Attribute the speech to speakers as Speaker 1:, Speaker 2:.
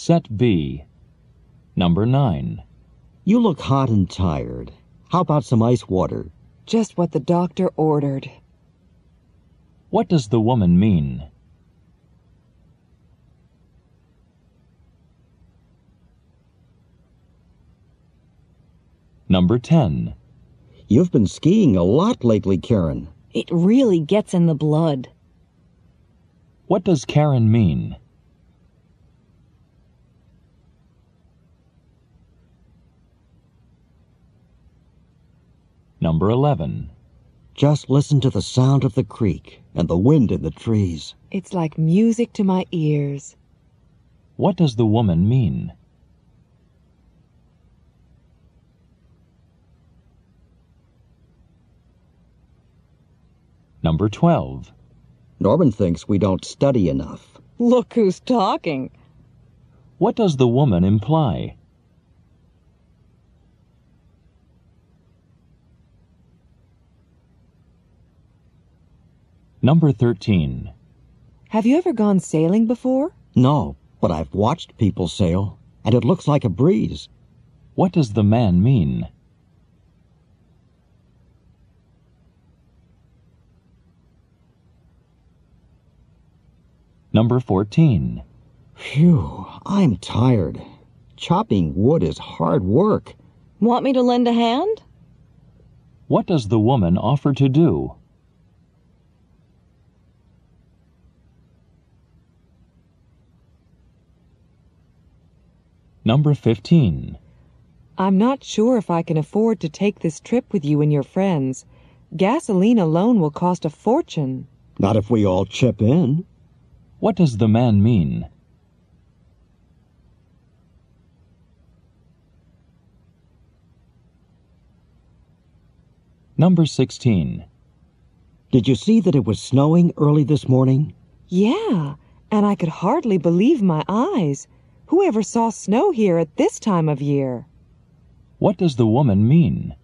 Speaker 1: Set B. Number 9.
Speaker 2: You look hot and tired. How about some ice water?
Speaker 3: Just what the doctor ordered.
Speaker 1: What does the woman mean? Number 10.
Speaker 2: You've been skiing a lot lately, Karen.
Speaker 4: It really gets in the blood.
Speaker 1: What does Karen mean? Number 11.
Speaker 2: Just listen to the sound of the creek and the wind in the trees.
Speaker 3: It's like music to my ears.
Speaker 1: What does the woman mean? Number 12.
Speaker 2: Norman thinks we don't study enough.
Speaker 4: Look who's talking.
Speaker 1: What does the woman imply? Number 13.
Speaker 3: Have you ever gone sailing before?
Speaker 2: No, but I've watched people sail, and it looks like a breeze.
Speaker 1: What does the man mean? Number 14.
Speaker 2: Phew, I'm tired. Chopping wood is hard work.
Speaker 4: Want me to lend a hand?
Speaker 1: What does the woman offer to do? Number 15.
Speaker 3: I'm not sure if I can afford to take this trip with you and your friends. Gasoline alone will cost a fortune.
Speaker 2: Not if we all chip in.
Speaker 1: What does the man mean? Number 16.
Speaker 2: Did you see that it was snowing early this morning?
Speaker 3: Yeah, and I could hardly believe my eyes. Who ever saw snow here at this time of year?
Speaker 1: What does the woman mean?